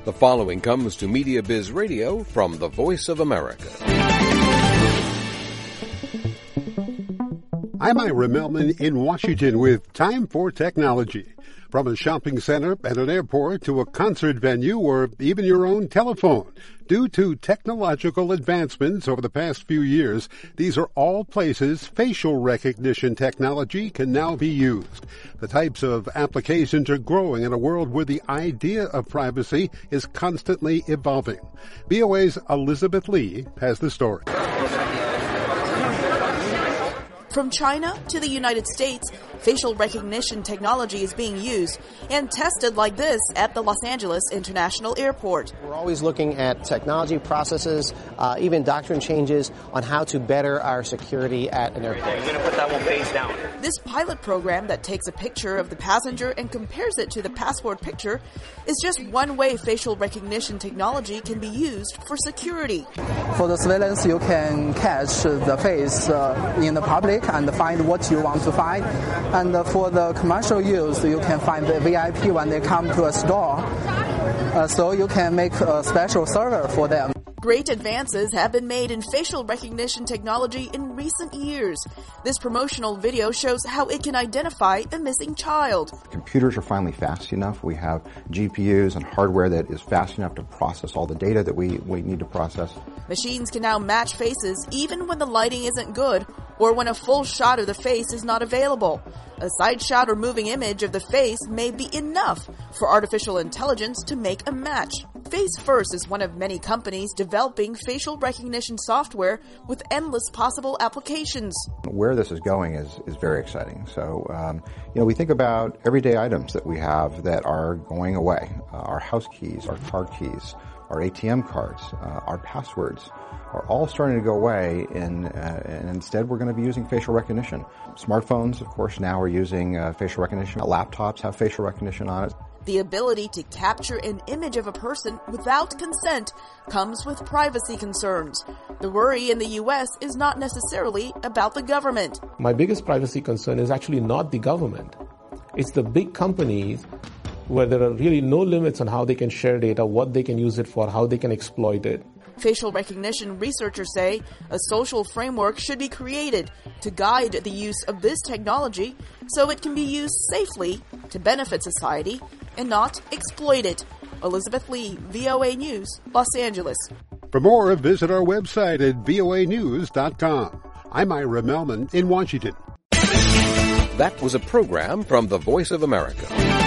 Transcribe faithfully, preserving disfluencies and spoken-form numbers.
The following comes to Media Biz Radio from the Voice of America. I'm Ira Melman in Washington with Time for Technology. From a shopping center and an airport to a concert venue or even your own telephone. Due to technological advancements over the past few years, these are all places facial recognition technology can now be used. The types of applications are growing in a world where the idea of privacy is constantly evolving. V O A's Elizabeth Lee has the story. From China to the United States, facial recognition technology is being used and tested like this at the Los Angeles International Airport. We're always looking at technology processes, uh, even doctrine changes on how to better our security at an airport. Okay, you're going to put that one face down. This pilot program that takes a picture of the passenger and compares it to the passport picture is just one way facial recognition technology can be used for security. For the surveillance, you can catch the face uh, in the public and find what you want to find. And uh, for the commercial use, you can find the V I P when they come to a store. Uh, so you can make a special server for them. Great advances have been made in facial recognition technology in recent years. This promotional video shows how it can identify a missing child. Computers are finally fast enough. We have G P Us and hardware that is fast enough to process all the data that we, we need to process. Machines can now match faces even when the lighting isn't good or when a full shot of the face is not available. A side shot or moving image of the face may be enough for artificial intelligence to make a match. Face First is one of many companies developing facial recognition software with endless possible applications. Where this is going is, is very exciting. So, um, you know, we think about everyday items that we have that are going away. Uh, our house keys, our car keys, our A T M cards, uh, our passwords are all starting to go away, and, uh, and instead we're going to be using facial recognition. Smartphones, of course, now are using uh, facial recognition. Laptops have facial recognition on it. The ability to capture an image of a person without consent comes with privacy concerns. The worry in the U S is not necessarily about the government. My biggest privacy concern is actually not the government. It's the big companies where there are really no limits on how they can share data, what they can use it for, how they can exploit it. Facial recognition researchers say a social framework should be created to guide the use of this technology so it can be used safely to benefit society and not exploit it. Elizabeth Lee, V O A News, Los Angeles. For more, visit our website at V O A news dot com. I'm Ira Melman in Washington. That was a program from the Voice of America.